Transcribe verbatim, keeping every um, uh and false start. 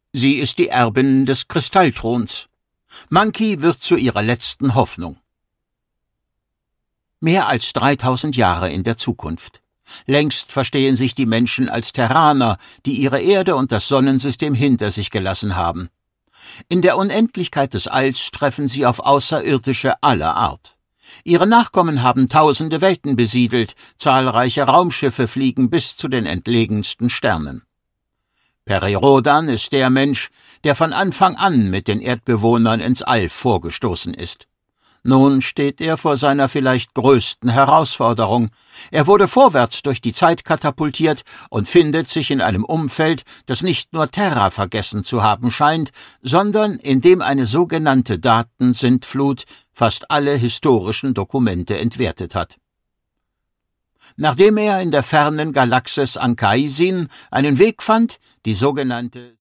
Sie ist die Erbin des Kristallthrons. Monkey wird zu ihrer letzten Hoffnung. Mehr als dreitausend Jahre in der Zukunft. Längst verstehen sich die Menschen als Terraner, die ihre Erde und das Sonnensystem hinter sich gelassen haben. In der Unendlichkeit des Alls treffen sie auf Außerirdische aller Art. Ihre Nachkommen haben tausende Welten besiedelt, zahlreiche Raumschiffe fliegen bis zu den entlegensten Sternen. Peri Rodan ist der Mensch, der von Anfang an mit den Erdbewohnern ins All vorgestoßen ist. Nun steht er vor seiner vielleicht größten Herausforderung. Er wurde vorwärts durch die Zeit katapultiert und findet sich in einem Umfeld, das nicht nur Terra vergessen zu haben scheint, sondern in dem eine sogenannte Datensintflut fast alle historischen Dokumente entwertet hat. Nachdem er in der fernen Galaxis Ankaisin einen Weg fand, die sogenannte